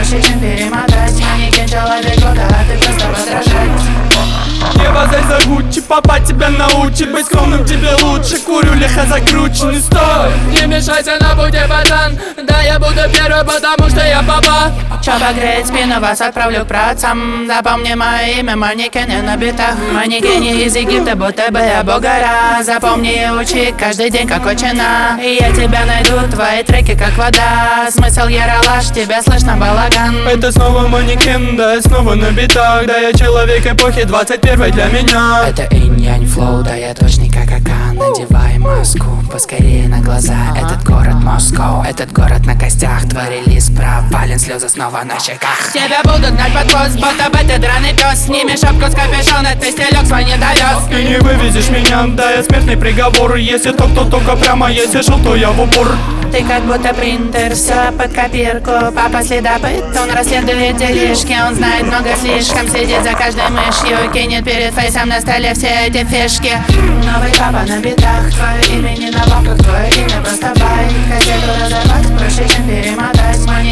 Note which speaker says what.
Speaker 1: проще, чем перемотать. Манекен человек года, а ты просто возражать.
Speaker 2: Не базай за Гуччи, папа тебя научит. Быть скромным тебе лучше, курю лихо закрученный. Стой!
Speaker 3: Не мешайся на пути, пацан. Да, я буду первый, потому что я папа.
Speaker 1: Чё погреть спину, вас отправлю к працам. Запомни мое имя, манекены на битах. Манекене из Египта, будто бы я богара. Запомни и учи каждый день, как отчина. И я тебя найду, твои треки как вода. Смысл яралаш, тебя слышно балаган.
Speaker 2: Это снова манекен, да, я снова на битах. Да, я человек эпохи 21 для меня.
Speaker 1: Это инь-янь флоу, да я точник как Акан. Надевай маску, поскорее на глаза. Этот город Москва, этот город на костях. Твой релиз провален, слезы снова на щеках. Тебя будут гнать под хвост, будто бы ты драный пес. Сними шапку с капюшона, ты стелек свой не довез.
Speaker 2: Ты не вывезешь меня, да, я смертный приговор. Если то, кто только прямо, если шел, то я в упор.
Speaker 1: Ты как будто принтер, все под копирку. Папа следопыт, он расследует делишки. Он знает много слишком, следит за каждой мышью. Кинет перед фейсом на столе все эти фишки. Новый папа на битах, твое имя не на бабках. Твое имя просто бай. Кассету разорвать проще, чем перемотать.